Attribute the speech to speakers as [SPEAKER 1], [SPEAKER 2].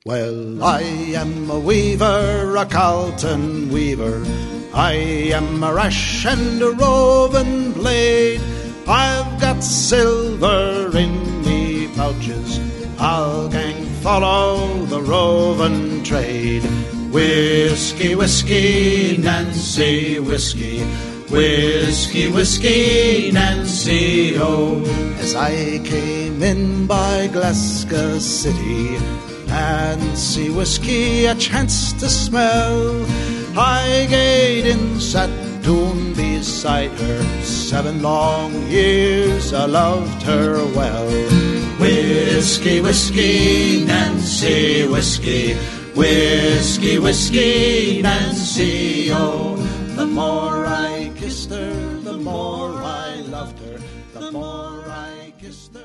[SPEAKER 1] Well, I am a weaver, a Carlton weaver. I am a rash and a roving blade. I've got silver in me pouches. I'll gang follow the roving trade. Whiskey, whiskey, Nancy, whiskey. Whiskey, whiskey, Nancy, oh. As I came in by Glasgow City, Nancy whiskey I chanced to smell. I gaed in, sat down beside her. 7 long years I loved her well. Whiskey, whiskey, Nancy, whiskey. Whiskey, whiskey, Nancy, oh. The more I kissed her, the more I loved her. The more I kissed her.